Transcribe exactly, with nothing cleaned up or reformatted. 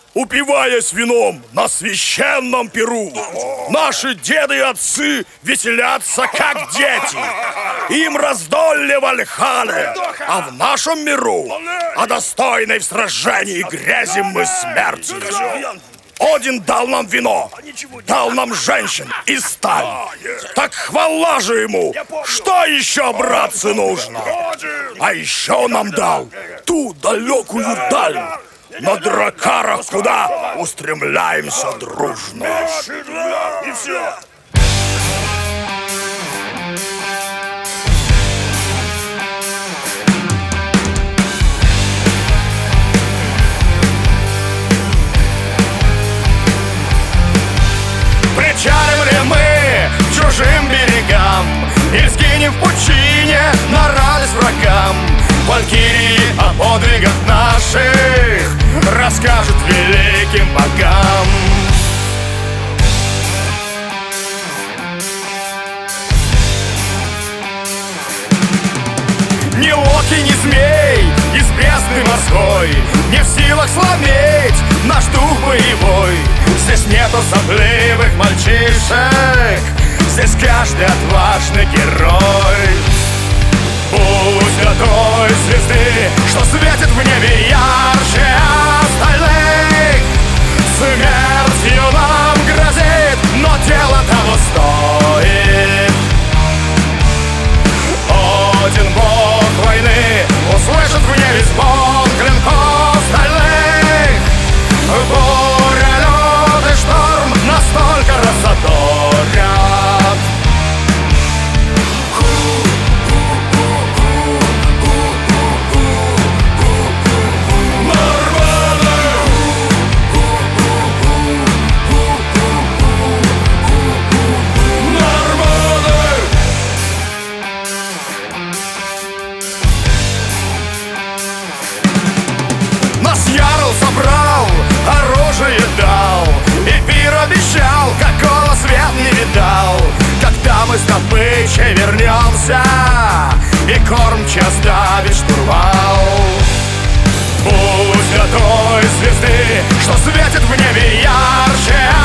упиваясь вином на священном перу. Наши деды и отцы веселятся, как дети. Им раздолье Вальхалле, а в нашем миру о достойной в сражении грязи мы смерти. Один дал нам вино, дал нам женщин и сталь. Так хвала же ему! Что еще, братцы, нужно? А еще нам дал ту далекую даль, на дракарах, куда устремляемся дружно. И все. Причалим ли мы к чужим берегам или сгинем в пучине на радость врагам? Валькирии о подвигах наших расскажут великим богам. Ни Локи, ни змей из бездны морской не в силах сломить наш дух боевой. Здесь нету сопливых мальчишек, здесь каждый отважный герой. Пусть до той звезды, что светит в небе ярче остальных, смертью нам грозит, но дело того стоит. Один бог войны услышит в небе звон клинков стальных. Буря, лед и шторм настолько разодорят. Собрал, оружие дал и пир обещал, какого свет не видал. Когда мы с добычей вернемся и кормчий оставит штурвал. Пусть до той звезды, что светит в небе ярче